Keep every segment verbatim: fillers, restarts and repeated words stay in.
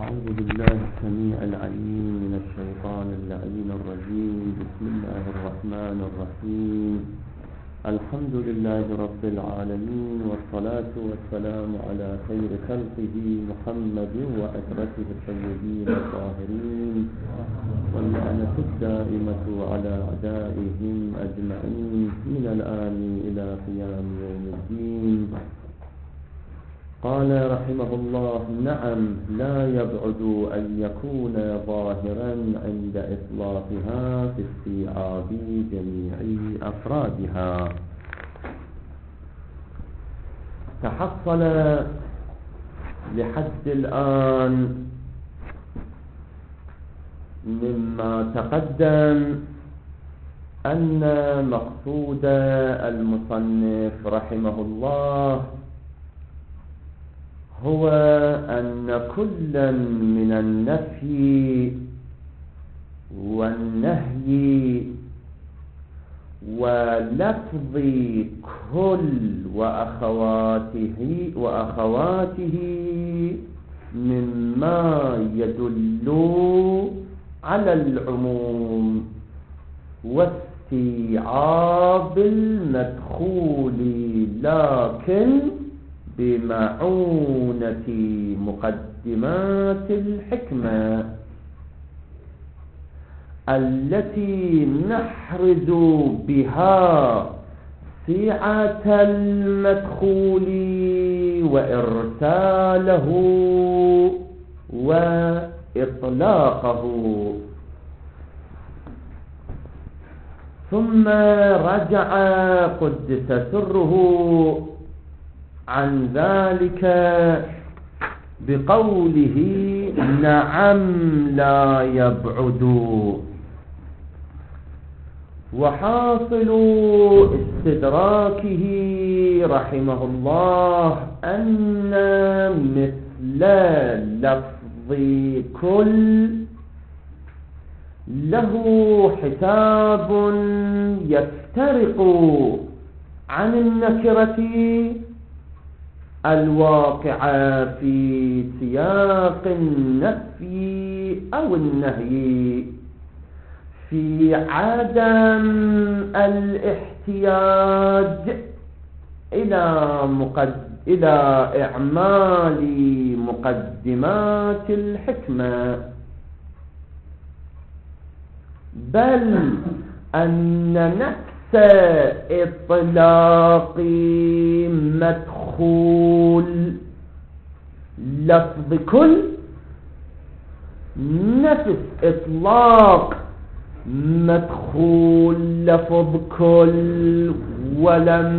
أعوذ بالله السميع العليم من الشيطان اللعين الرجيم. بسم الله الرحمن الرحيم. الحمد لله رب العالمين، والصلاة والسلام على خير خلقه محمد وأسرته الطيبين الطاهرين، واللعنة الدائمة على أعدائهم أجمعين من الآن إلى قيام يوم الدين. قال رحمه الله: نعم، لا يبعد أن يكون ظاهرا عند إطلاقها في استيعاب جميع أفرادها. تحصل لحد الآن مما تقدم أن مقصود المصنف رحمه الله هو أن كلا من النفي والنهي ولفظ كل وأخواته وأخواته مما يدل على العموم واستيعاب المدخول، لكن بمعونة مقدمات الحكمة التي نحرز بها سعة المدخول وإرساله وإطلاقه. ثم رجع قدس سره عن ذلك بقوله: نعم، لا يبعد. وحاصل استدراكه رحمه الله أن مثل لفظ كل له حساب يفترق عن النكرة الواقعة في سياق النفي أو النهي، في عدم الاحتياج إلى مقد... إلى إعمال مقدمات الحكمة، بل أن نفس إطلاق مدخول لفظ كل نفس إطلاق مدخول لفظ كل ولم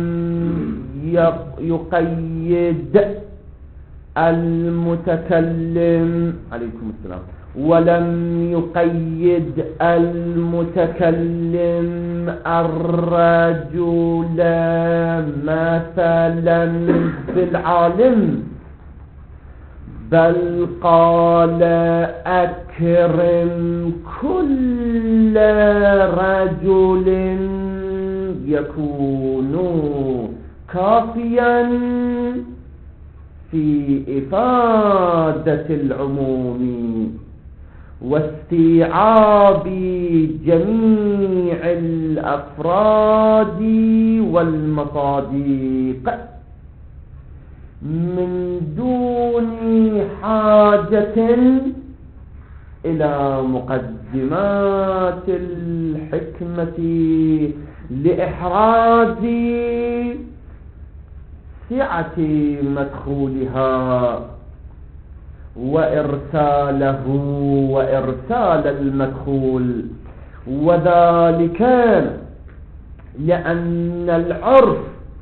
يقيد المتكلم عليكم السلام ولم يقيد المتكلم الرجل مثلا بالعالم، بل قال: أكرم كل رجل، يكون كافيا في إفادة العموم واستيعاب جميع الأفراد والمصادق من دون حاجة إلى مقدمات الحكمة لإحراز سعة مدخولها وإرساله وإرسال المدخول، وذلك لأن العرف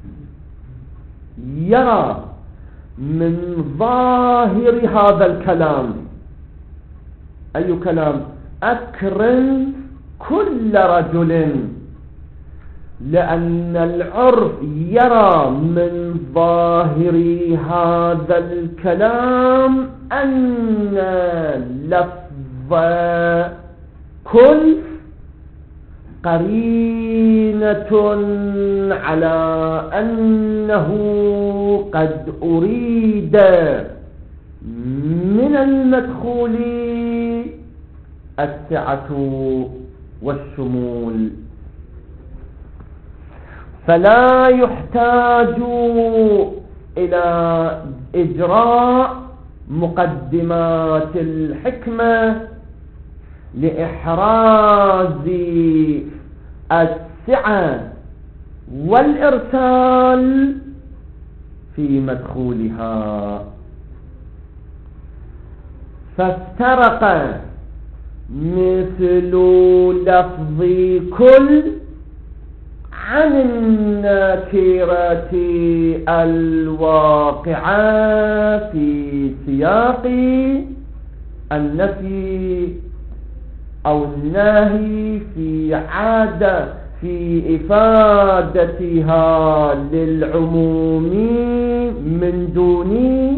يرى من ظاهر هذا الكلام، أي كلام؟ أكرم كل رجل، لأن العرف يرى من ظاهر هذا الكلام أن لفظ كل قرينة على أنه قد أريد من المدخول السعة والشمول، فلا يحتاج إلى إجراء مقدمات الحكمة لإحراز السعة والإرسال في مدخولها. فافترق مثل لفظ كل عن النكرة الواقعة في سياق النفي أو النهي في عادة في إفادتها للعموم من دون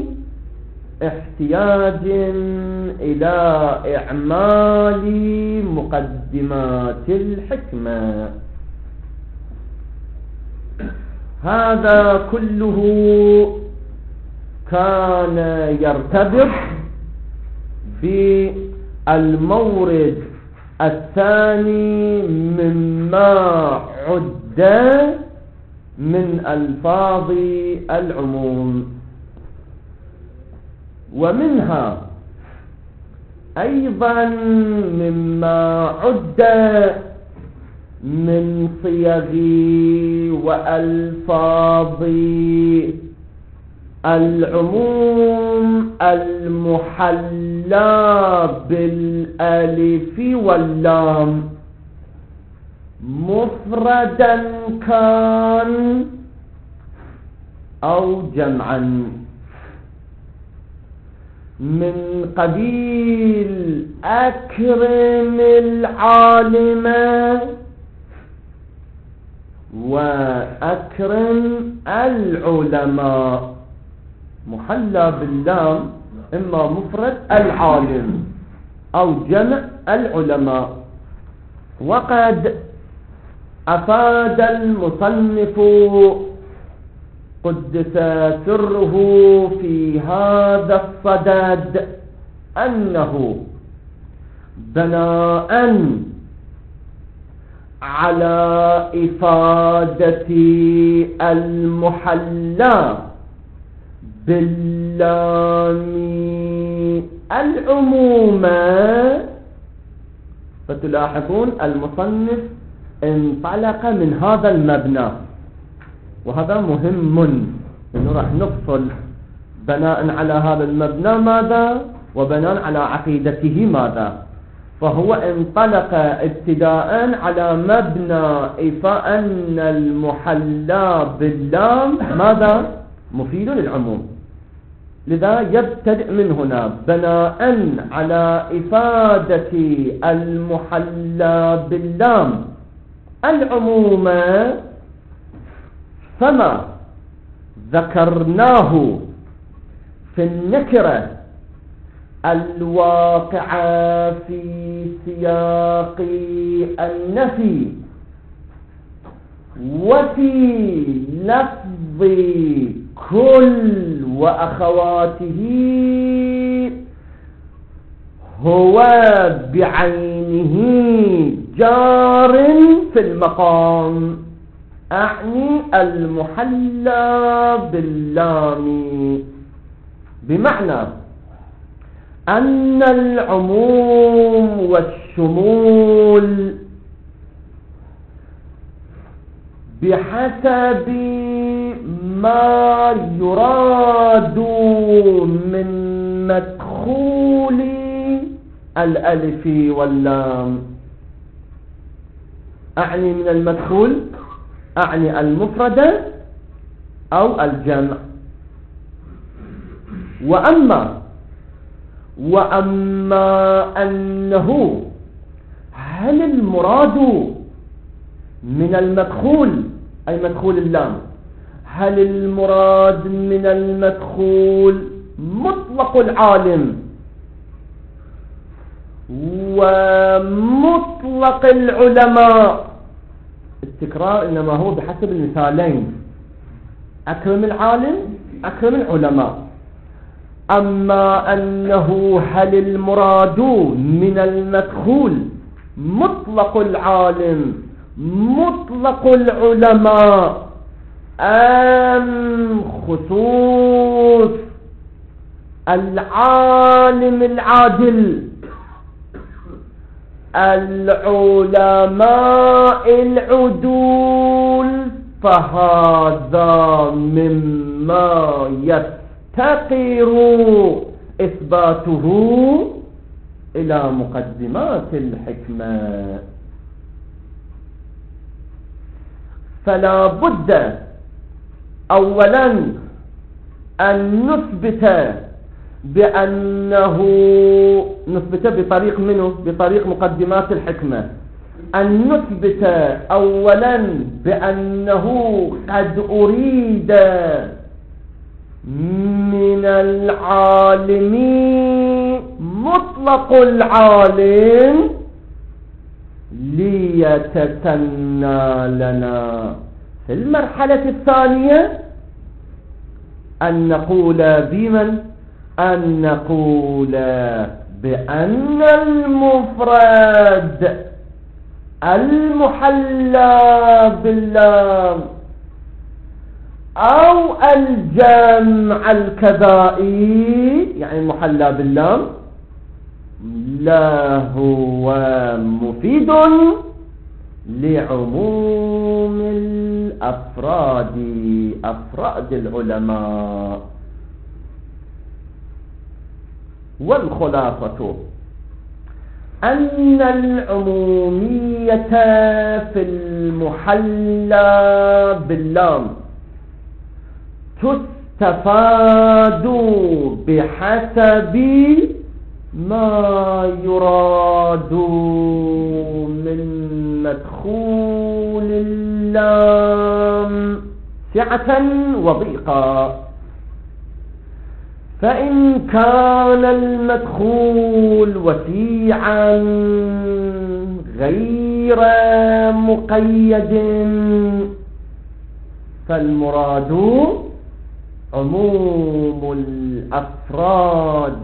احتياج إلى إعمال مقدمات الحكمة. هذا كله كان يرتبط بالمورد الثاني مما عد من ألفاظ العموم. ومنها أيضا مما عد من صيغ وألفاظ العموم المحلى بالألف واللام، مفردا كان أو جمعا، من قبيل أكرم العالم وأكرم العلماء، محلى باللام إما مفرد العالم أو جمع العلماء. وقد أفاد المصنف قدس سره في هذا الصدد أنه بناء على إفادة المحلى باللام العموم، فتلاحظون المصنف انطلق من هذا المبنى، وهذا مهم انه راح نفصل بناء على هذا المبنى ماذا وبناء على عقيدته ماذا. فهو انطلق ابتداء على مبنى إفاء أن المحلى باللام ماذا مفيد للعموم، لذا يبتدئ من هنا بناء على إفادة المحلى باللام العموم، فما ذكرناه في النكرة الواقعة في سياق النفي وفي لفظ كل وأخواته هو بعينه جار في المقام، أعني المحلى باللام، بمعنى أن العموم والشمول بحسب ما يراد من مدخول الألف واللام، أعني من المدخول أعني المفردة أو الجمع. وأما وأما أنه هل المراد من المدخول أي مدخول اللام، هل المراد من المدخول مطلق العالم ومطلق العلماء؟ التكرار إنما هو بحسب المثالين، أكرم العالم أكرم العلماء، أما أنه هل المراد من المدخول مطلق العالم مطلق العلماء أم خصوص العالم العادل العلماء العدول، فهذا مما يفتقر إثباته إلى مقدمات الحكمة. فلا بد أولا أن نثبت بأنه نثبت بطريق منه بطريق مقدمات الحكمة، أن نثبت أولا بأنه قد أريد من العالم مطلق العالم ليتسنى لنا في المرحلة الثانية أن نقول بمن أن نقول بأن المفرد المحلى باللام أو الجمع الكذائي يعني المحلى باللام لا هو مفيد لعموم الأفراد أفراد العلماء. والخلاصة أن العمومية في المحلى باللام تستفاد بحسب ما يراد من مدخول اللام سعة وضيقا. فإن كان المدخول وسيعا غير مقيد فالمراد عموم الأفراد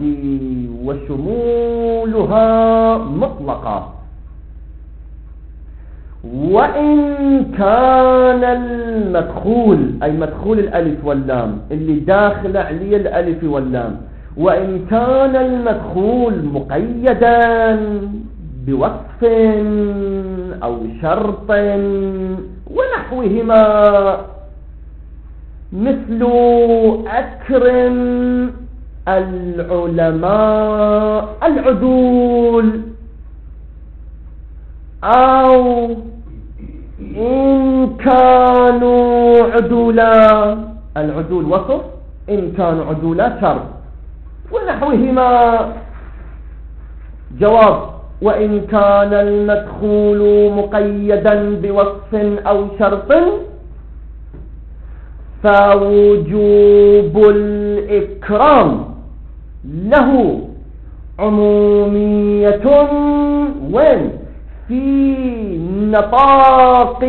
وشمولها مطلقا. وإن كان المدخول أي مدخول الألف واللام اللي داخل عليه الألف واللام، وإن كان المدخول مقيدا بوصف أو شرط ونحوهما مثل أكرم العلماء العدول، أو إن كانوا عدولا العدول وصف إن كانوا عدولا شرط ونحوهما. جواب: وإن كان المدخول مقيدا بوصف أو شرط فوجوب الإكرام له عمومية وين في نطاق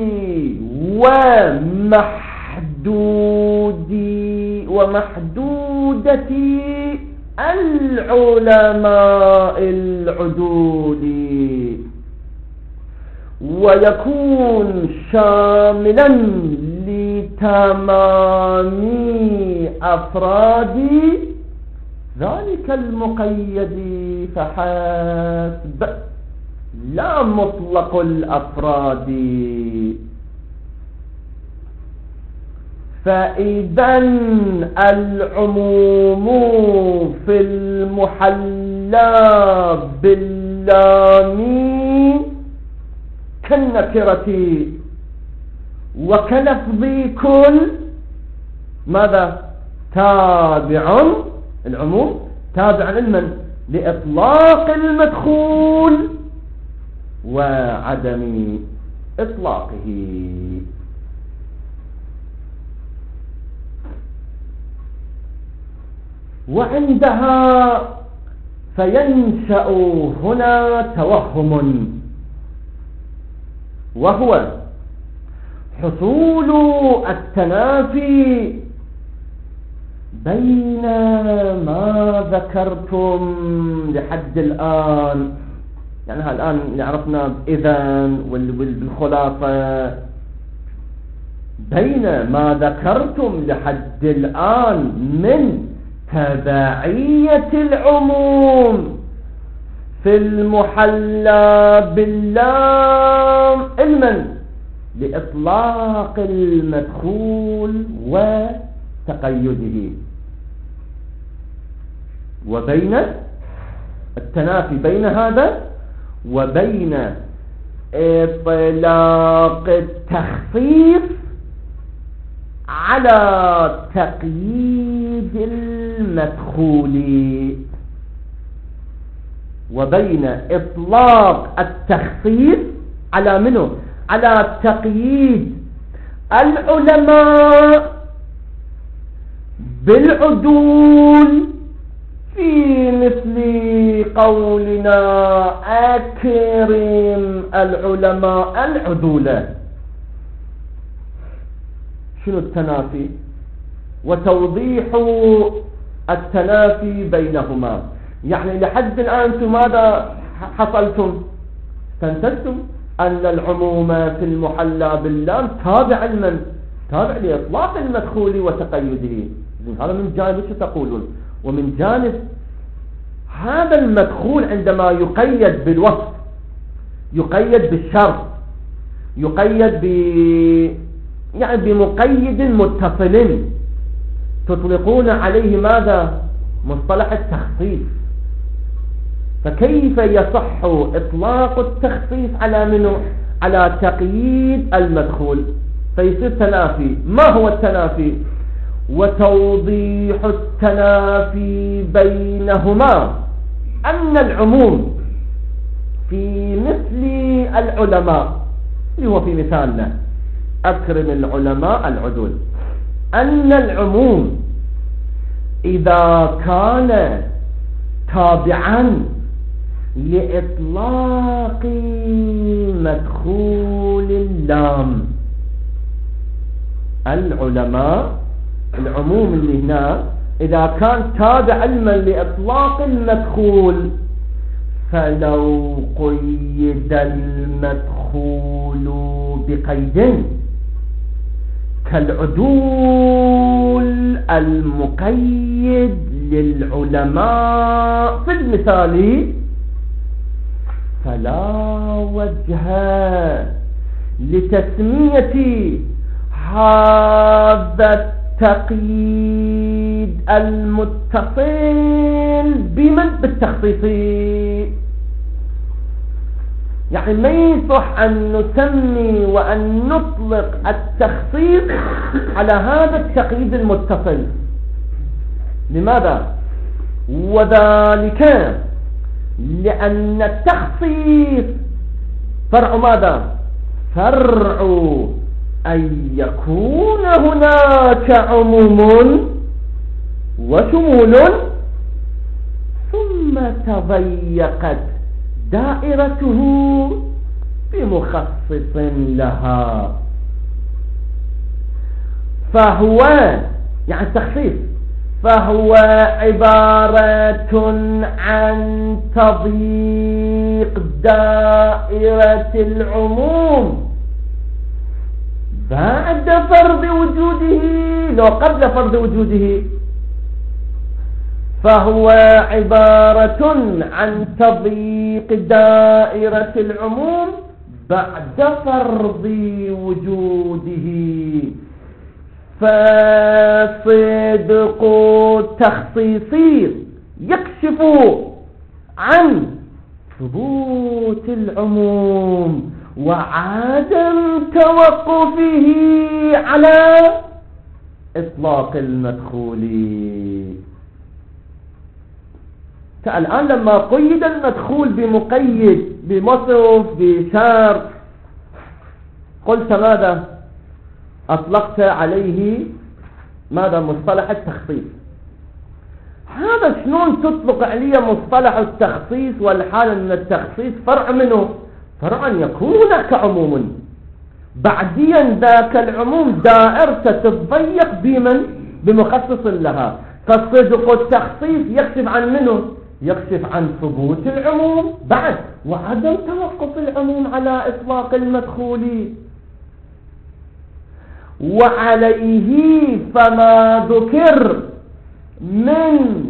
ومحدود ومحدودة العلماء العدول، ويكون شاملا لتمام أفراد ذلك المقيد فحسب لا مطلق الأفراد. فإذا العموم في المحلى باللام كالنكرة وكلفظ كل ماذا تابع العموم تابع لمن لإطلاق المدخول وعدم إطلاقه. وعندها فينشأ هنا توهم، وهو حصول التنافي بين ما ذكرتم لحد الآن، يعني الآن عرفنا إذن والخلاصة، بين ما ذكرتم لحد الآن من تبعية العموم في المحلى باللام علما لإطلاق المدخول وتقيده، وبين التنافي بين هذا وبين إطلاق التخصيص على تقييد المدخول، وبين إطلاق التخصيص على منه على تقييد العلماء بالعدول في مثل قولنا أكرم العلماء العدولة. شنو التنافي وتوضيح التنافي بينهما؟ يعني لحد الآن أنتم ماذا حصلتم؟ استنتجتم أن العموم في المحلى باللام تابع لمن؟ تابع لإطلاق المدخول وتقيده. هذا من جانب شو تقولون؟ ومن جانب هذا المدخول عندما يقيد بالوصف، يقيد بالشرط، يقيد ب يعني بمقيد متصل، تطلقون عليه ماذا؟ مصطلح التخصيص. فكيف يصح إطلاق التخصيص على منه؟ على تقييد المدخول، فيصير تنافي. ما هو التنافي؟ وتوضيح التنافي بينهما أن العموم في مثل العلماء اللي هو في مثالنا أكرم العلماء العدول، أن العموم إذا كان تابعا لإطلاق مدخول اللام، العلماء العموم اللي هنا إذا كان تابع علما لإطلاق المدخول، فلو قيد المدخول بقيد كالعدول المقيد للعلماء في المثال، فلا وجه لتسمية هذا التقييد المتصل بمن؟ بالتخصيص. يعني ما يصح أن نسمي وأن نطلق التخصيص على هذا التقييد المتصل. لماذا؟ وذلك لأن التخصيص فرع ماذا؟ فرع أن يكون هناك عموم وشمول ثم تضيقت دائرته بمخصص لها، فهو يعني التخصيص فهو عبارة عن تضييق دائرة العموم بعد فرض وجوده لو قبل فرض وجوده، فهو عبارة عن تضييق دائرة العموم بعد فرض وجوده. فصدق تخصيصي يكشف عن ثبوت العموم وعدم توقفه على إطلاق المدخول. الآن لما قيد المدخول بمقيد بمصرف بشرط، قلت ماذا؟ أطلقت عليه ماذا؟ مصطلح التخصيص. هذا شلون تطلق عليه مصطلح التخصيص والحال أن التخصيص فرع منه؟ فرع أن يكون هناك عموم، بعديا ذاك العموم دائرته تتضيق بمن؟ بمخصص لها. فالصدق التخصيص يكشف عن منه؟ يكشف عن ثبوت العموم بعد وعدم توقف العموم على إطلاق المدخول. وعليه فما ذكر من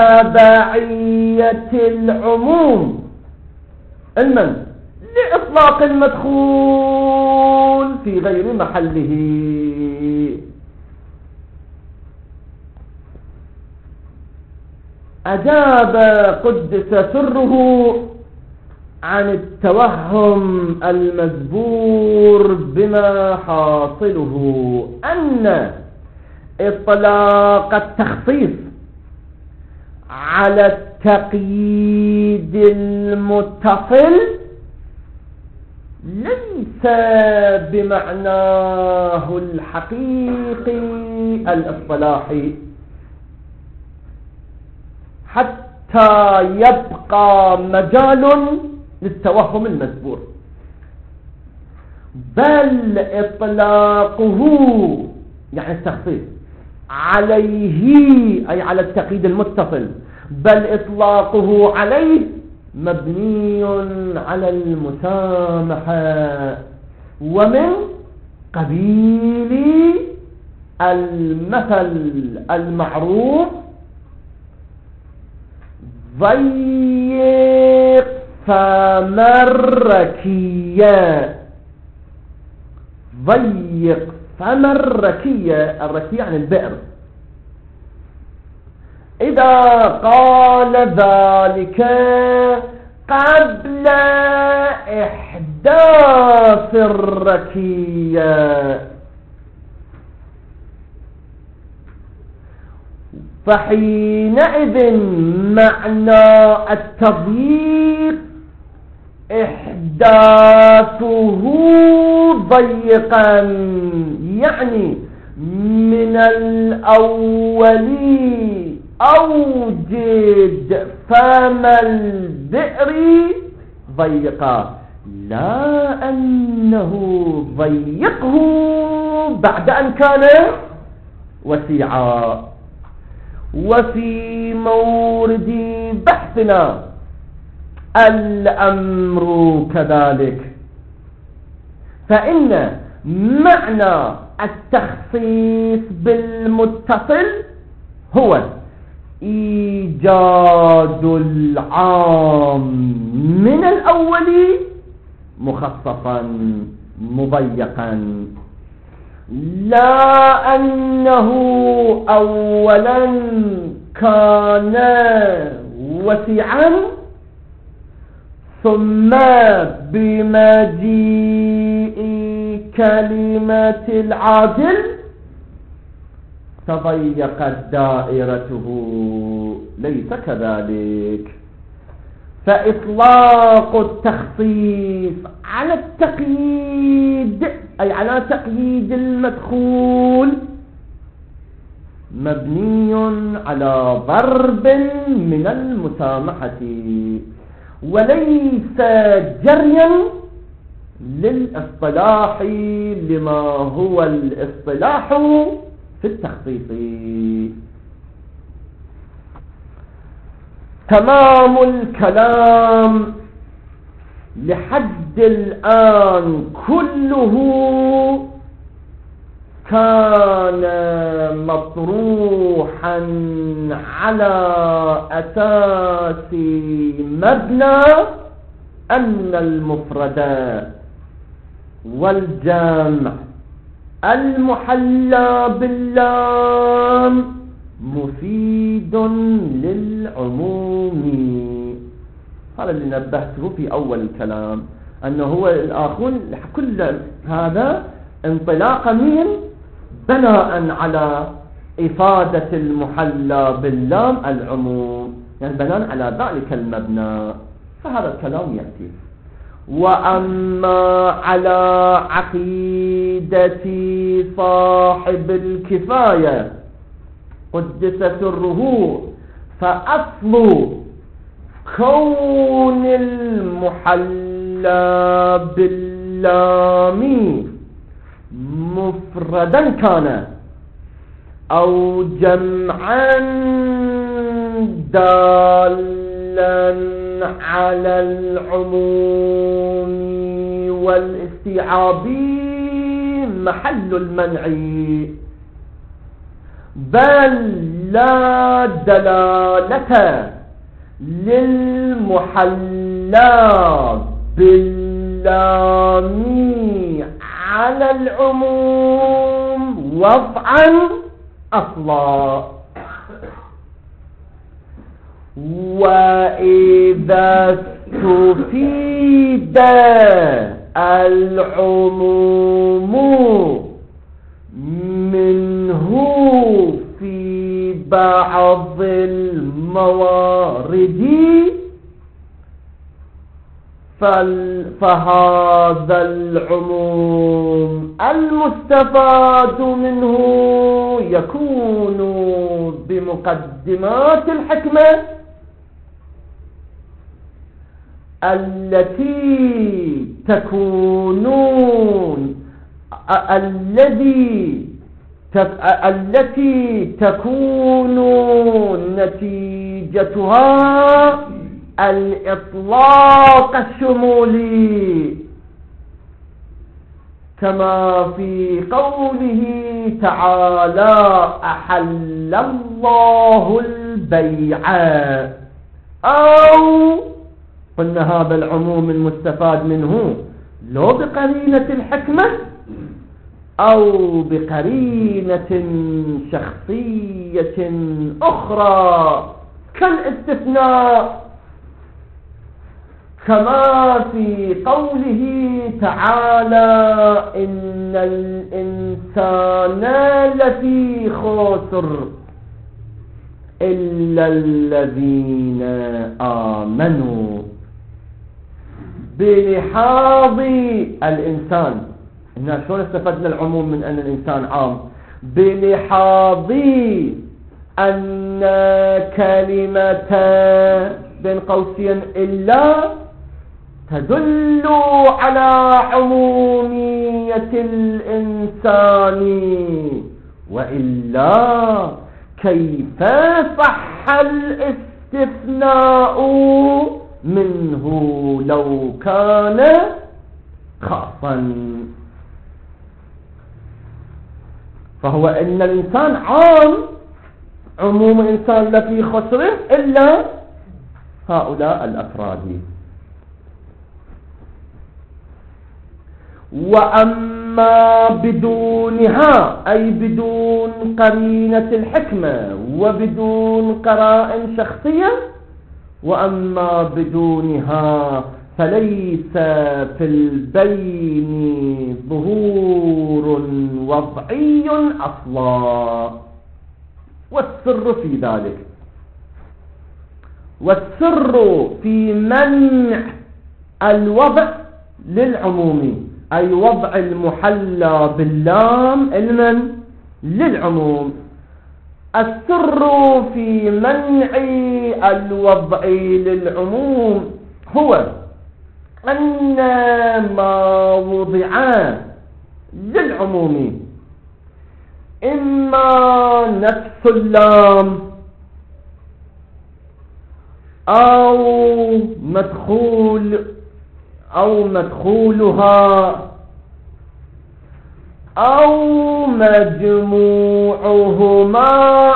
تبعية العموم المن لإطلاق المدخول في غير محله. أجاب قدس سره عن التوهم المزبور بما حاصله أن إطلاق التخصيص على التقييد المتصل ليس بمعناه الحقيقي الاصطلاحي، حتى يبقى مجال للتوهم المزبور، بل إطلاقه يعني التخصيص عليه أي على التقييد المتصل، بل إطلاقه عليه مبني على المسامحة ومن قبيل المثل المعروف ضيق فمركية. ضيق فمركية، الركية عن البئر. إذا قال ذلك قبل إحداث الركية فحينئذ معنى التضييق إحداثه ضيقا، يعني من الأول أوجد فم البئر ضيقا، لا أنه ضيقه بعد أن كان وسيعا. وفي مورد بحثنا الأمر كذلك، فإن معنى التخصيص بالمتصل هو إيجاد العام من الأول مخصصا مضيقا، لا أنه أولا كان وسعا ثم بمجيء كلمة العاجل تضيقت دائرته، ليس كذلك. فإطلاق التخصيص على التقييد أي على تقييد المدخول مبني على ضرب من المسامحة، وليس جريا للاصطلاح لما هو الاصطلاح في التخصيص. تمام الكلام لحد الآن كله كان مطروحا على أساس مبنى أن المفرد والجمع المحلى باللام مفيد للعموم. هذا اللي نبهته في أول الكلام، أنه هو الآخر كل هذا انطلاق من بناء على إفادة المحلى باللام العموم، يعني بناء على ذلك المبنى. فهذا الكلام يأتي. وأما على عقيدة صاحب الكفاية قدس سره فأصل كون المحلى باللام مفردا كان أو جمعا دالا على العموم والاستيعاب محل المنع، بل لا دلالة للمحلى باللام على العموم وضعا أصلا. وإذا استفيد العموم منه في بعض الموارد فهذا العموم المستفاد منه يكون بمقدمات الحكمة التي تكون الذي التي تكون نتيجتها الإطلاق الشمولي، كما في قوله تعالى أحل الله البيع، أو قلنا هذا العموم المستفاد منه لو بقرينة الحكمة أو بقرينة شخصية أخرى كالاستثناء، كما في قوله تعالى إن الإنسان لفي خسر إلا الذين آمنوا، بلحاظ الإنسان. هنا شلون استفدنا العموم من أن الإنسان عام؟ بلحاظ أن كلمة بين قوسين إلا تدل على عمومية الإنسان، وإلا كيف صح الاستثناء منه لو كان خاصا؟ فهو إن الإنسان عام، عموم الإنسان لفي خسره إلا هؤلاء الأفراد. وأما بدونها أي بدون قرينة الحكمة وبدون قرائن شخصية، وأما بدونها فليس في البين ظهور وضعي أصلا، والسر في ذلك، والسر في منع الوضع للعموم، أي وضع المحلى باللام المن للعموم. السر في منع الوضع للعموم هو أن ما وضع للعموم إما نفس اللام أو مدخول أو مدخولها أو مجموعهما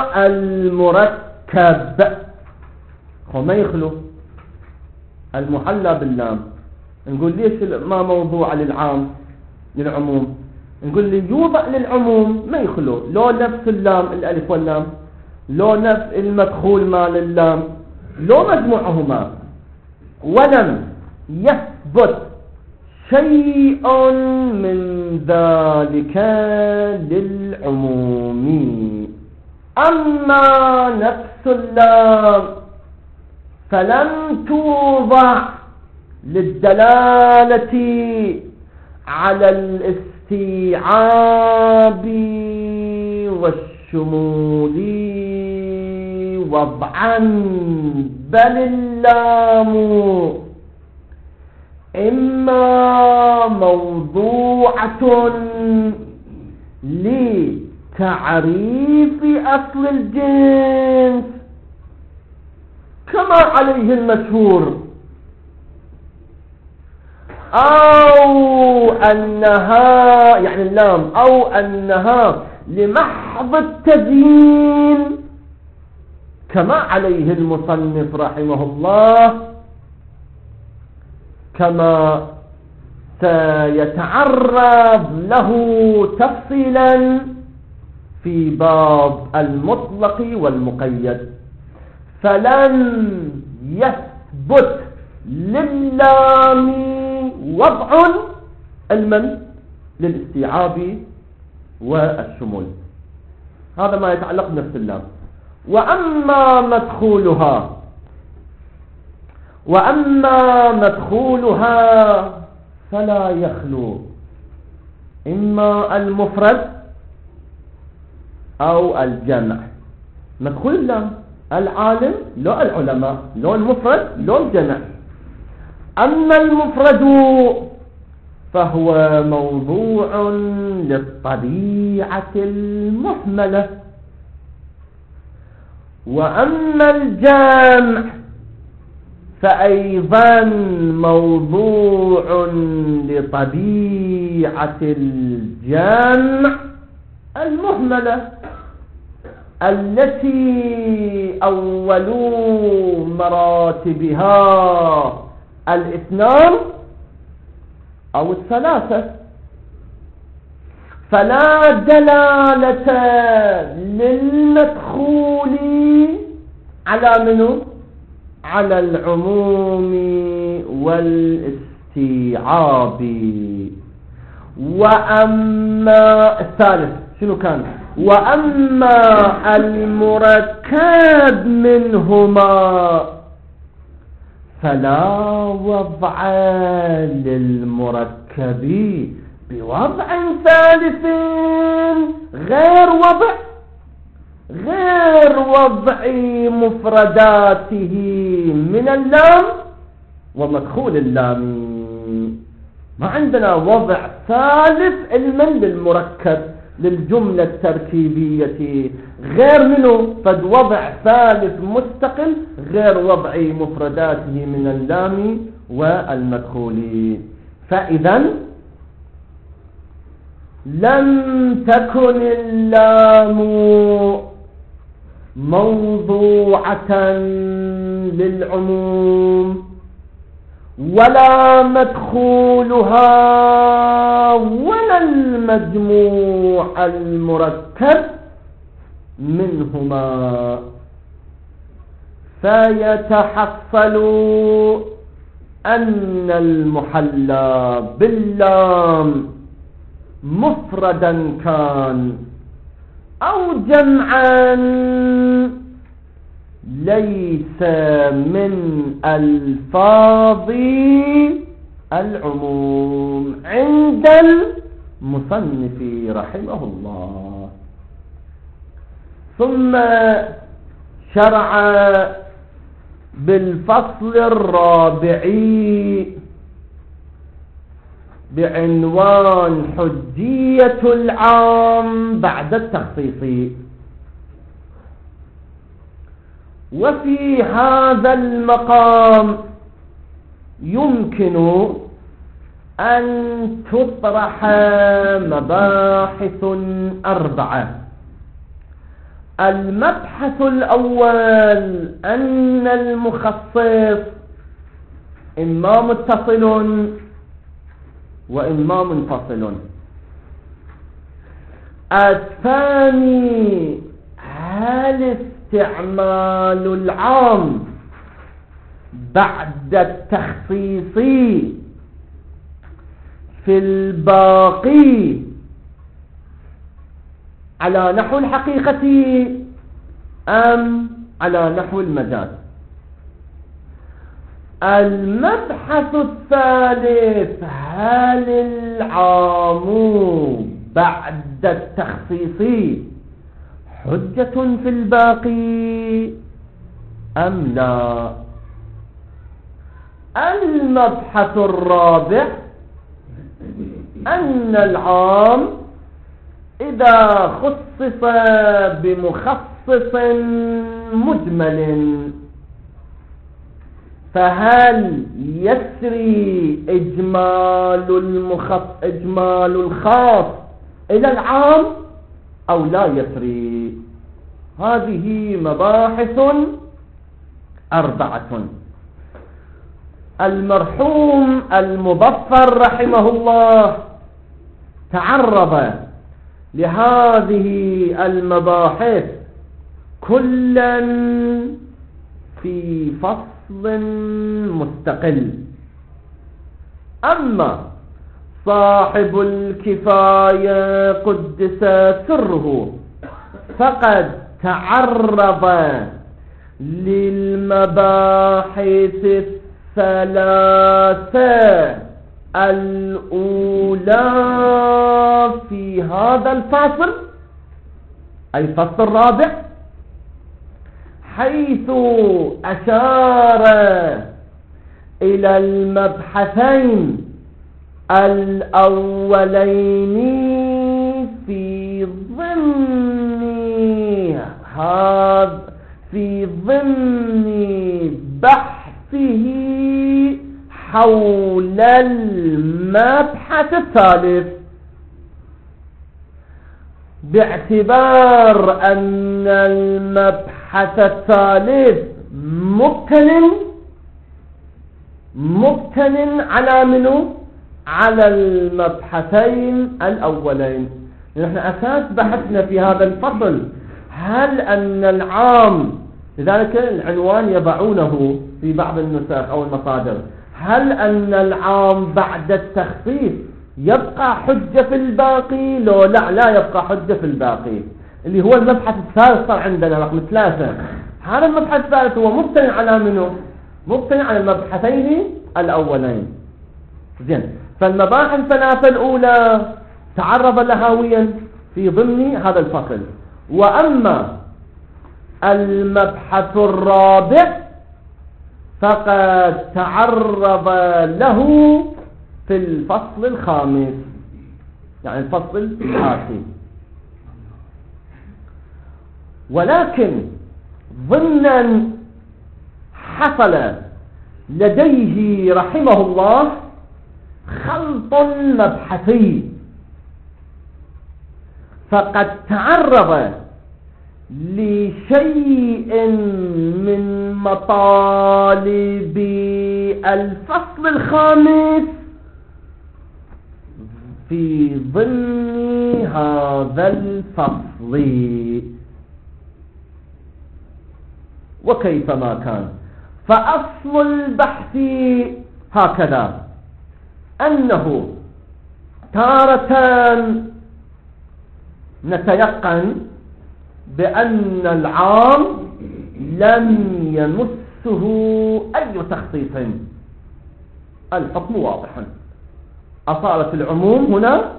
المركب. وما يخلو المحلى باللام، نقول ليش ما موضوع للعام للعموم؟ نقول لي يوضع للعموم ما يخلو لو نفس اللام الألف واللام، لو نفس المدخول مال اللام، لو مجموعهما، ولم يثبت شيء من ذلك للعموم. أما نفس اللام فلم توضع للدلالة على الاستيعاب والشمول وضعا، بل اللام إما موضوعة لتعميم تعريف أصل الجنس كما عليه المشهور، أو أنها يعني اللام أو أنها لمحض التزيين كما عليه المصنف رحمه الله، كما سيتعرض له تفصيلا في باب المطلق والمقيد. فلن يثبت للام وضع المن للاستيعاب والشمول، هذا ما يتعلق بنفس اللام. وأما مدخولها وأما مدخولها فلا يخلو إما المفرد أو الجمع. مدخول اللام العالم لو العلماء لو المفرد لو الجمع. أما المفرد فهو موضوع للطبيعة المهملة، وأما الجمع فأيضا موضوع لطبيعة الجمع المهملة التي أول مراتبها الاثنان أو الثلاثة. فلا دلالة للمدخول على منه على العموم والاستيعاب. وأما الثالث شنو كان؟ وأما المركب منهما فلا وضع للمركب بوضع ثالث غير وضع غير وضع مفرداته من اللام ومدخول اللام. ما عندنا وضع ثالث علما للمركب للجملة التركيبية غير منه، فد وضع ثالث مستقل غير وضع مفرداته من اللام والمدخول. فإذا لم تكن اللام موضوعة للعموم ولا مدخولها ولا المجموع المركب منهما، فيتحصل أن المحلى باللام مفردا كان أو جمعا ليس من ألفاظ العموم عند المصنف رحمه الله. ثم شرع بالفصل الرابع بعنوان حجية العام بعد التخصيص. وفي هذا المقام يمكن أن تطرح مباحث أربعة. المبحث الأول أن المخصص إما متصل وإما منفصل. الثاني هل استعمال العام بعد التخصيص في الباقي على نحو الحقيقة أم على نحو المجاز. المبحث الثالث هل العام بعد التخصيص حجة في الباقي أم لا. المبحث الرابع أن العام إذا خصص بمخصص مجمل فهل يسري إجمال, المخص إجمال الخاص إلى العام أو لا يسري؟ هذه مباحث أربعة. المرحوم المظفر رحمه الله تعرض لهذه المباحث كلا في فصل مستقل. أما صاحب الكفاية قدس سره فقد تعرض للمباحث الثلاثة الأولى في هذا الفصل، أي الفصل الرابع، حيث أشار إلى المبحثين الأولين في ضمن هذا في ضمن بحثه حول المبحث الثالث، باعتبار أن المبحث الثالث مبتن مبتن على منه على المبحثين الأولين. نحن أساس بحثنا في هذا الفصل هل أن العام، لذلك العنوان يضعونه في بعض النسخ أو المصادر، هل أن العام بعد التخصيص يبقى حجة في الباقي؟ لو لا لا يبقى حجة في الباقي، اللي هو المبحث الثالث صار عندنا رقم ثلاثة. هذا المبحث الثالث هو مبتني على منه؟ مبتني على المبحثين الأولين. زين، فالمباحث الثلاثة الأولى تعرض لهاويا في ضمن هذا الفصل. وأما المبحث الرابع فقد تعرض له في الفصل الخامس، يعني الفصل الآتي. ولكن ضمنا حصل لديه رحمه الله خلط المبحثين، فقد تعرض لشيء من مطالب الفصل الخامس في ضمن هذا الفصل، وكيفما كان. فأصل البحث هكذا، أنه تارة نتيقن بأن العام لم يمسه أي تخصيص، الحكم واضح، أصالة العموم هنا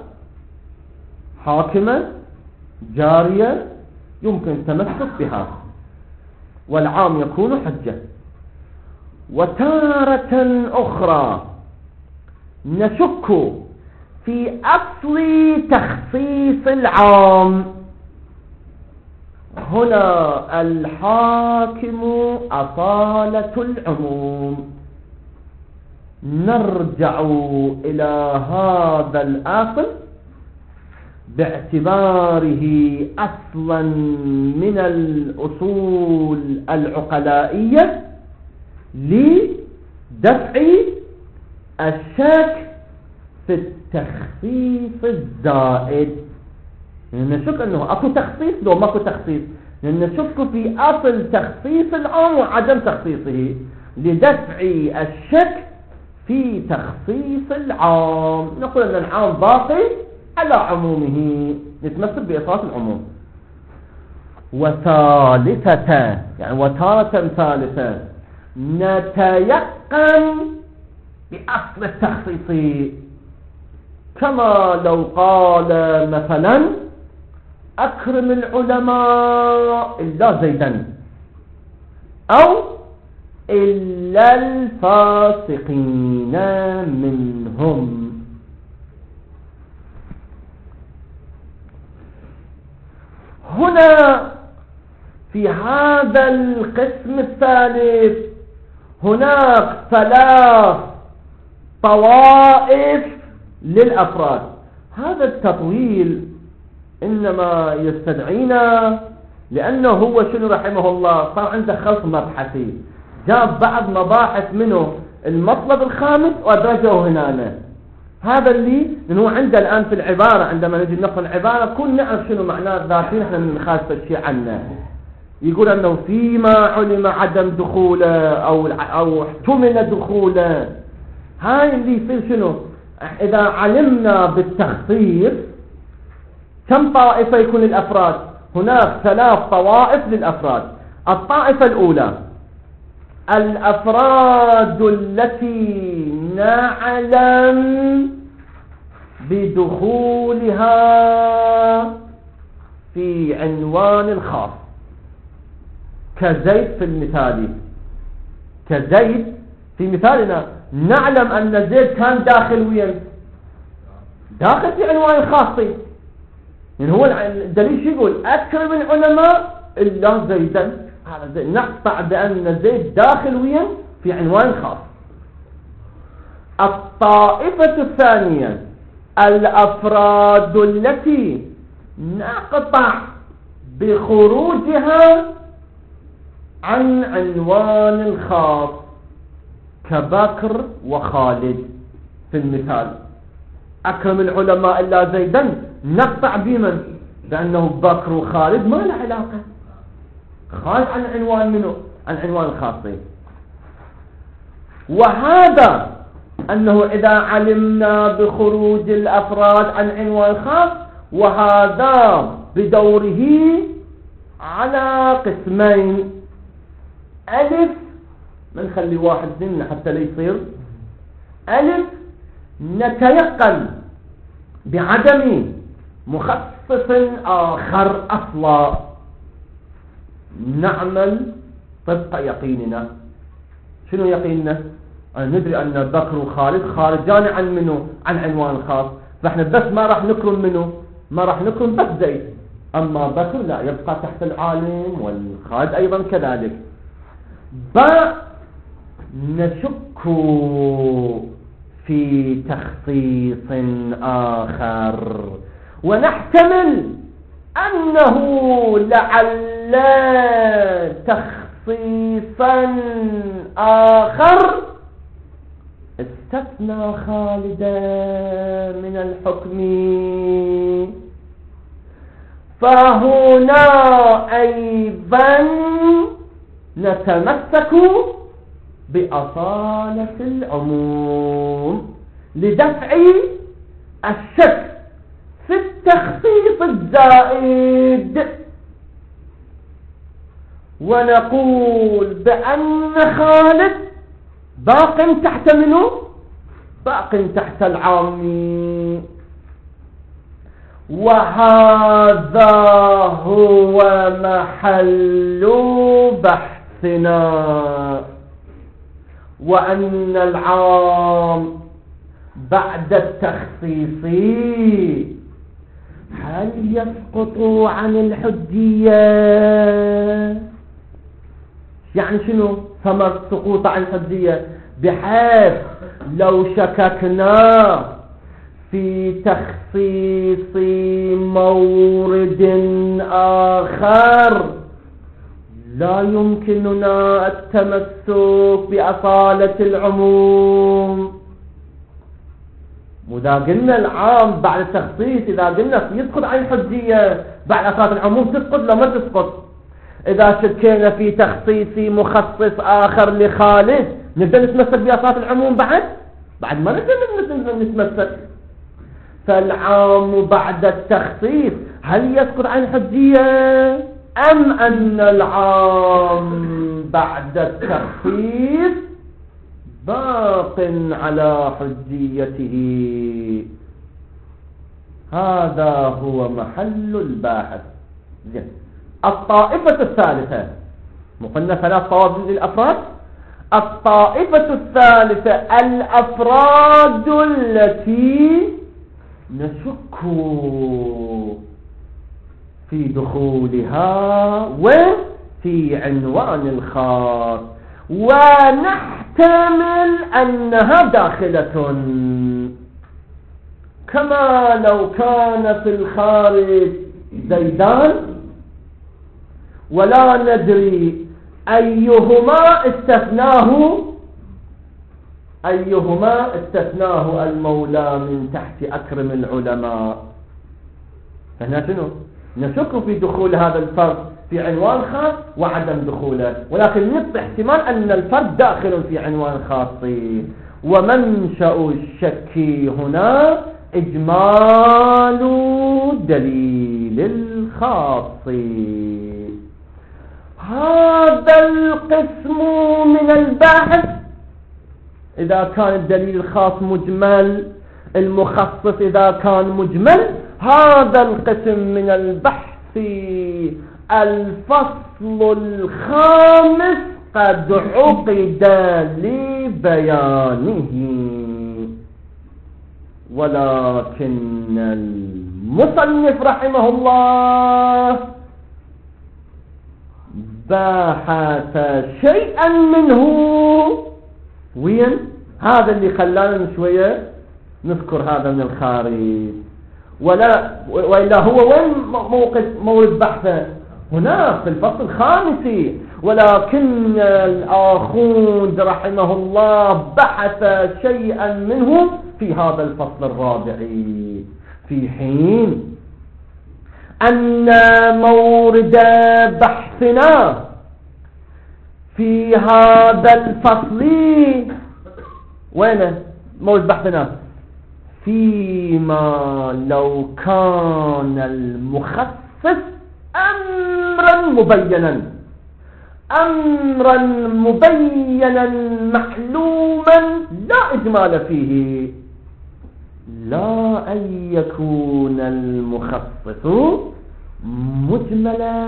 حاكمة جارية يمكن التمسك بها، والعام يكون حجة. وتارة أخرى نشك في أصل تخصيص العام، هنا الحاكم أصالة العموم، نرجع إلى هذا الأصل باعتباره أصلا من الأصول العقلائية لدفع الشك في التخصيص الزائد. نشك أنه أكو تخصيص لو ماكو تخصيص، نشك في أصل تخصيص العام وعدم تخصيصه لدفع الشك في تخصيص العام. نقول أن العام باقي على عمومه، نتمسك بإصالة العموم. وثالثة، يعني وتارة ثالثة نتيقن بأصل التخصيص، كما لو قال مثلا أكرم العلماء إلا زيدا، أو إلا الفاسقين منهم. هنا في هذا القسم الثالث هناك ثلاث طوائف للأفراد. هذا التطويل إنما يستدعينا لأنه هو شنو رحمه الله صار عنده خلط مبحثي، جاب بعض مباحث منه المطلب الخامس وأدرجه هنا. هذا اللي لأنه عنده الآن في العبارة، عندما نجي نقرأ العبارة كل نعرف شنو معناه ذاتين، احنا نخالف الشيء عنه. يقول أنه فيما علم عدم دخوله أو أو احتمل دخوله، هاي اللي يصير شنو إذا علمنا بالتخصيص كم طائفة يكون للأفراد؟ هناك ثلاث طوائف للأفراد. الطائفة الأولى الأفراد التي نعلم بدخولها في عنوان الخاص، كزيد في المثال، كزيد في مثالنا نعلم أن زيد كان داخل وين؟ داخل في عنوان خاص. يعني هو الدليل شو يقول؟ أكرم العلماء إلا زيدا، هذا زيد نقطع بأن زيد داخل وين؟ في عنوان خاص. الطائفة الثانية الأفراد التي نقطع بخروجها عن عنوان الخاص، كبكر وخالد في المثال. أكرم العلماء إلا زيدا نقطع بمن؟ لأنه بكر وخالد ما له علاقة، خارج عن عنوان منه؟ عن عنوان الخاصين. وهذا أنه إذا علمنا بخروج الأفراد عن عنوان الخاص، وهذا بدوره على قسمين. ألف من خلي واحد منا حتى لا يصير ألف نتيقن بعدم مخصص آخر أصلا، نعمل طبق يقيننا. شنو يقيننا؟ أن ندري أن بكر وخالد خارجان عن منه؟ عن عنوان الخاص، فإحنا بس ما راح نكرم منه، ما راح نكرم بس زيد، أما بكر لا يبقى تحت العالم، والخالد أيضا كذلك. با نشك في تخصيص آخر، ونحتمل أنه لعل تخصيصا آخر استثنى خالدا من الحكم، فهنا أيضا نتمسك بأصالة العموم لدفع الشك في التخصيص الزائد، ونقول بأن خالد باق تحت منه؟ باق تحت العام. وهذا هو محل بحثنا، وأن العام بعد التخصيص هل يسقط عن الحجية؟ يعني شنو ثمر سقوط عن الحجية؟ بحيث لو شككنا في تخصيص مورد آخر لا يمكننا التمسك بأصالة العموم. وإذا قلنا العام بعد التخصيص، إذا قلنا يسقط عن الحجية بعد أصالة العموم، تسقط لا ما تسقط. إذا شكينا في تخصيص مخصص آخر لخالد نبدأ نتمسك بأصالة العموم بعد بعد ما نبدأ نتمسك. فالعام بعد التخصيص هل يسقط عن الحجية، أم أن العام بعد التخصيص باق على حجيته؟ هذا هو محل الباحث. زين. الطائفة الثالثة، مقلنا ثلاث طوائف للأفراد. الطائفة الثالثة الأفراد التي نشك في دخولها وفي عنوان الخاص، ونحتمل أنها داخلة، كما لو كان في الخارج زيدان ولا ندري أيهما استثناه أيهما استثناه المولى من تحت أكرم العلماء. فهنا شنو؟ نشك في دخول هذا الفرد في عنوان خاص وعدم دخوله، ولكن نصف احتمال أن الفرد داخل في عنوان خاص. ومنشأ الشك هنا إجمال دليل الخاص. هذا القسم من البحث إذا كان الدليل الخاص مجمل، المخصص إذا كان مجمل، هذا القسم من البحث الفصل الخامس قد عقد لبيانه، ولكن المصنف رحمه الله بحث شيئا منه. وين هذا اللي خلانا شوية نذكر هذا من الخارج؟ ولا وإلا هو وين موقف مورد بحثه؟ هنا في الفصل الخامس. ولكن الآخوند رحمه الله بحث شيئا منه في هذا الفصل الرابع، في حين أن مورد بحثنا في هذا الفصل وين مورد بحثنا؟ فيما لو كان المخصص أمرا مبينا أمرا مبينا معلوما لا إجمال فيه، لا أن يكون المخصص مجملا.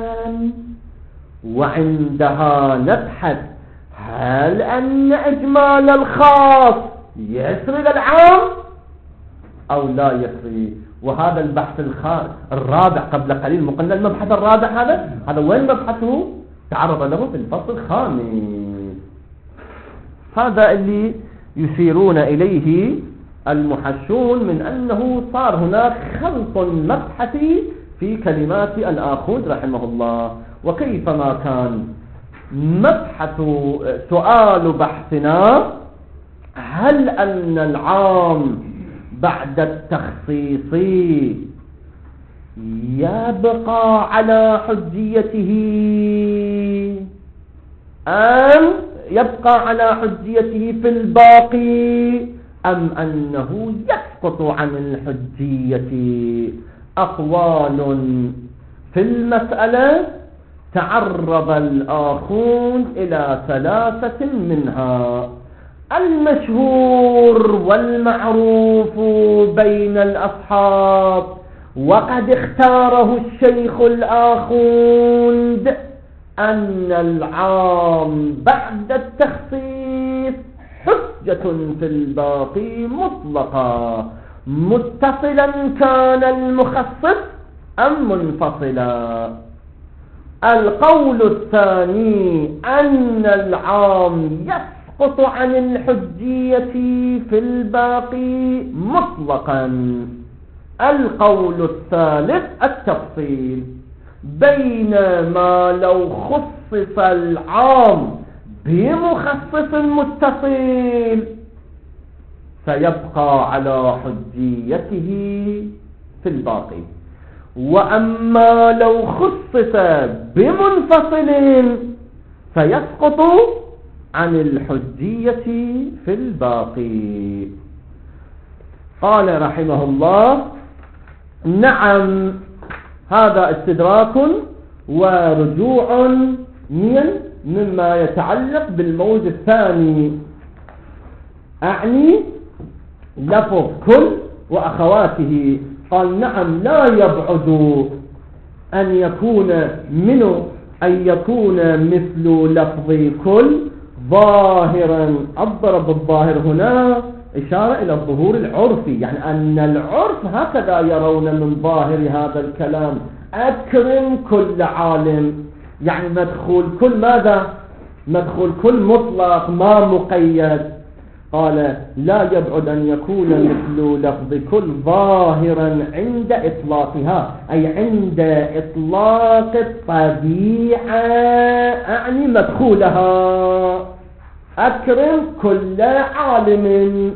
وعندها نبحث هل أن إجمال الخاص يسري العام أو لا يسري. وهذا البحث الرابع قبل قليل مقلنا المبحث الرابع هذا هذا وين مبحثه؟ تعرض له في الفصل الخامس. هذا اللي يشيرون إليه المحشون من أنه صار هناك خلط مبحثي في كلمات الآخوذ رحمه الله. وكيفما كان مبحث سؤال بحثنا هل أن العام بعد التخصيص يبقى على حجيته أم يبقى على حجيته في الباقي أم أنه يسقط عن الحجية؟ أقوال في المسألة تعرض الآخون إلى ثلاثة منها. المشهور والمعروف بين الأصحاب وقد اختاره الشيخ الآخوند أن العام بعد التخصيص حجة في الباقي مطلقا، متصلا كان المخصص أم منفصلا. القول الثاني أن العام يسقط عن الحجية في الباقي مطلقا. القول الثالث التفصيل بينما لو خصص العام بمخصص متصل سيبقى على حجيته في الباقي، وأما لو خصص بمنفصل فيسقط عن الحجية في الباقي. قال رحمه الله: نعم، هذا استدراك ورجوع من مما يتعلق بالموجب الثاني، أعني لفظ كل وأخواته. قال: نعم، لا يبعد أن يكون منه أن يكون مثل لفظ كل ظاهرا. الضرب الظاهر هنا إشارة إلى الظهور العرفي، يعني أن العرف هكذا يرون من ظاهر هذا الكلام أكرم كل عالم، يعني مدخول كل ماذا؟ مدخول كل مطلق ما مقيد. قال لا يبعد أن يكون مثل لفظ كل ظاهرا عند إطلاقها، أي عند إطلاق الطبيعة، أعني مدخولها أكرم كل عالم.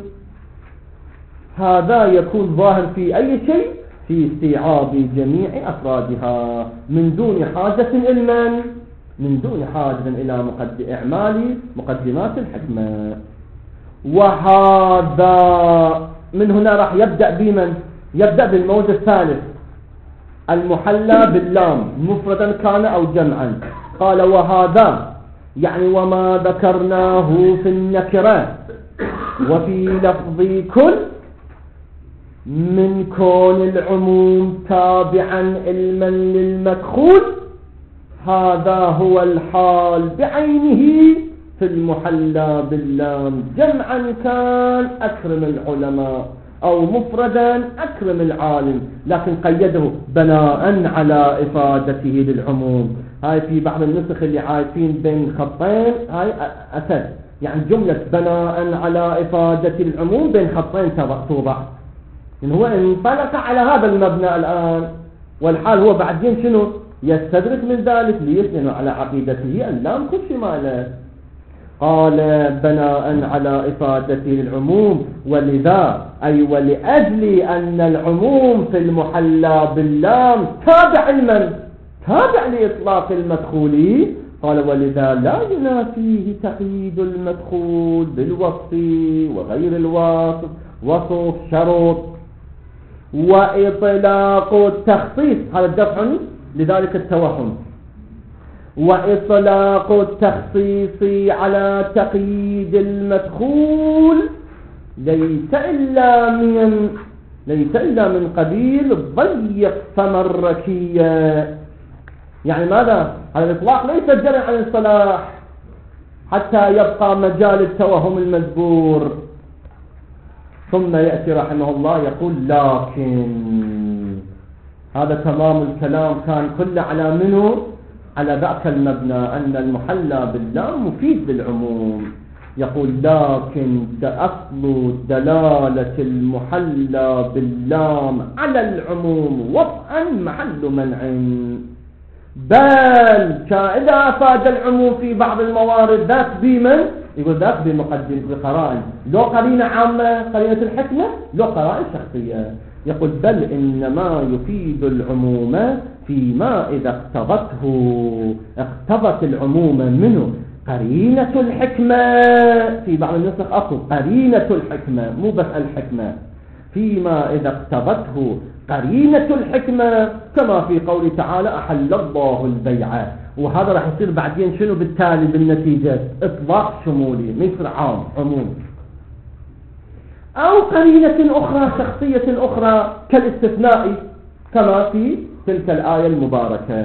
هذا يكون ظاهر في أي شيء؟ في استيعاب جميع أفرادها من دون حاجة إلى من؟ من دون حاجة إلى مقد... إعمال مقدمات الحكمة. وهذا من هنا راح يبدأ بمن؟ يبدأ بالموجة الثالث المحلى باللام مفردا كان أو جمعا. قال وهذا يعني وما ذكرناه في النكرة وفي لفظ كل من كون العموم تابعا علما للمدخول، هذا هو الحال بعينه في المحلى باللام جمعا كان أكرم العلماء أو مفردا أكرم العالم، لكن قيده بناء على إفادته للعموم. هاي في بعض النسخ اللي عايفين بين خطين هاي أسد، يعني جملة بناء على إفادة العموم بين خطين توضع، إن هو انطلق على هذا المبنى الآن، والحال هو بعدين شنو يستدرك من ذلك ليسلم على عقيدته اللام كل شيء ماله. قال بناء على إفادته العموم، ولذا أي ولأجل أن العموم في المحلى باللام تابع المن تابع لإطلاق المدخول، قال ولذا لا ينافيه تقييد المدخول بالوصف وغير الوصف وصف شرط وإطلاق التخصيص، هذا الدفع لذلك التوهم، وإطلاق التخصيص على تقييد المدخول ليس إلا من ليس إلا من قبيل ضيق فمركية. يعني ماذا؟ هذا الإطلاق ليس جرى عن الصلاح حتى يبقى مجال التوهم المذكور. ثم يأتي رحمه الله يقول لكن هذا تمام الكلام كان كله على منه؟ على ذاك المبنى أن المحلى باللام مفيد للعموم. يقول لكن أصل دلالة المحلى باللام على العموم وطئا محل منع، بل إذا أفاد العموم في بعض الموارد ذات بمن؟ يقول ذات بمقدم بقرائن، لو قرينة عامة قرينة الحكمة، لو قرائن شخصية. يقول بل إنما يفيد العموم فيما إذا اقتضته اقتضت العموم منه قرينة الحكمة. في بعض النسخ أقول قرينة الحكمة مو بس الحكمة، فيما إذا اقتضته قرينة الحكمة، كما في قوله تعالى أحل الله البيع. وهذا راح يصير بعدين شنو بالتالي بالنتيجة؟ إطلاق شمولي مثل عام عموم، أو قرينة أخرى شخصية أخرى كالاستثناء كما في تلك الآية المباركة.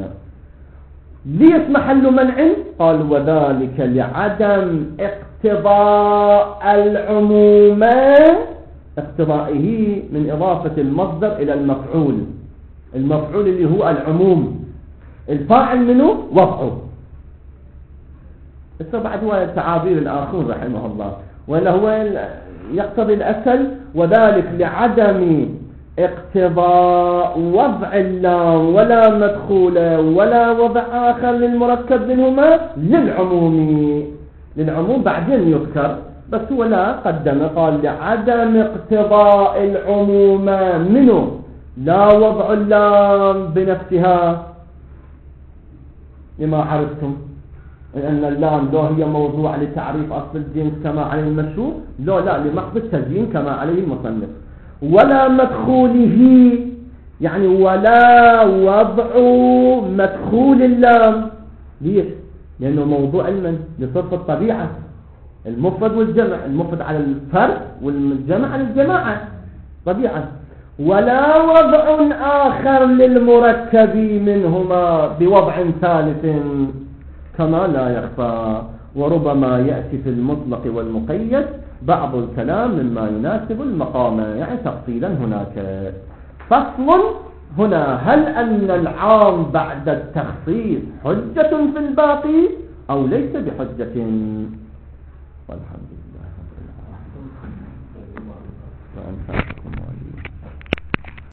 ليش محل منع؟ قال وذلك لعدم اقتضاء العموم، اقتضائه من إضافة المصدر إلى المفعول، المفعول اللي هو العموم، الفاعل منه وضعه. بعد هو تعابير الآخرون رحمه الله، ولا هو يقتضي الأسل وذلك لعدم اقتضاء وضع اللام ولا مدخول ولا وضع آخر للمركب منهما للعموم. للعموم بعدين يذكر، بس هو لا قدم، قال لعدم اقتضاء العموم منه، لا وضع اللام بنفسها لما عرفتم أن اللام لو هي موضوع لتعريف أصل الجنس كما عليه المشهور، لو لا لمحض التزيين كما عليه المصنف، ولا مدخوله يعني ولا وضع مدخول اللام. ليش؟ لأنه موضوع المن لصرف الطبيعة، المفرد والجمع، المفرد على الفرد والجمع على الجماعة طبيعة، ولا وضع آخر للمركب منهما بوضع ثالث كما لا يخفى. وربما يأتي في المطلق والمقيد بعض الكلام مما يناسب المقام، يعني تفصيلا هناك. فصل هنا هل أن العام بعد التخصيص حجة في الباقي أو ليس بحجة؟ والحمد لله رب العالمين.